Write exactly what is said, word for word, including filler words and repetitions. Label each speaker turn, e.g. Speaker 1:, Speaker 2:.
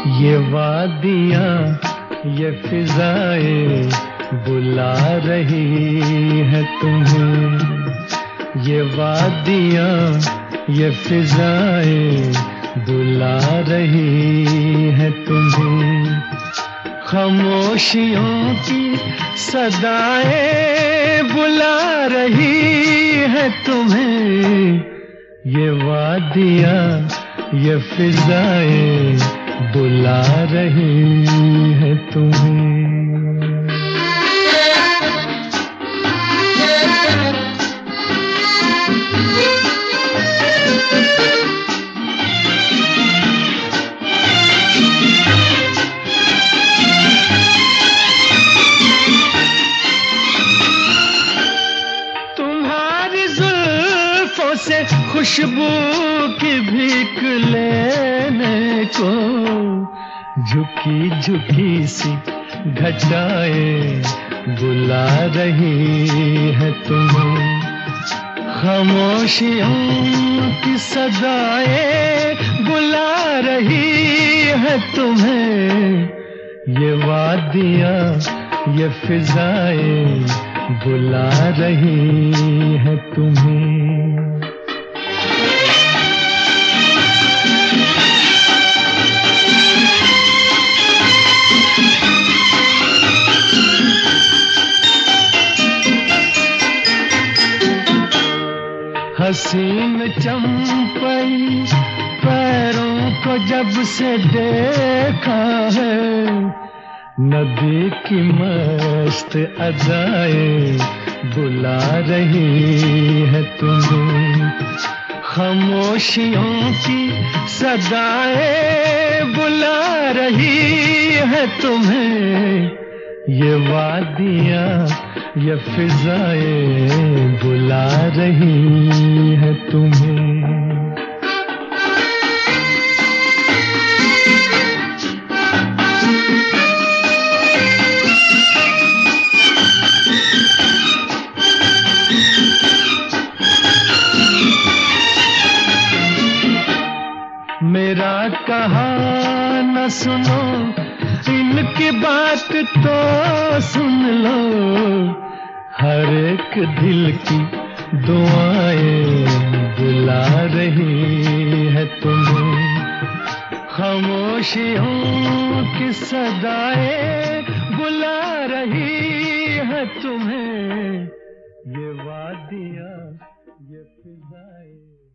Speaker 1: ये वादियाँ ये फिजाएं बुला रही है तुम्हें। ये वादियाँ ये फिजाएं बुला रही है तुम्हें। खामोशियों की सदाएं बुला रही है तुम्हें। ये वादियाँ ये फिजाएं बुला रही है तुम्हें। तुम्हारी जुल्फों से खुशबू की भीख लेने को झुकी झुकी सी घटाएं बुला रही है तुम्हें। खामोशियों की सदाएं बुला रही है तुम्हें। ये वादियाँ ये फिजाएं बुला रही है तुम्हें। हसीन चंपई पैरों को जब से देखा है, नदी की मस्त अदाएं बुला रही है तुम्हें। खामोशियों की सदाएं बुला रही है तुम्हें। ये वादियाँ ये फिजाएं बुला रही है तुम्हें। मेरा कहा न सुनो, इनकी बात तो सुन लो। हर एक दिल की दुआएं बुला रही है तुम्हें। खामोशियों की सदाएं बुला रही है तुम्हें। ये वादियाँ ये फिजाएं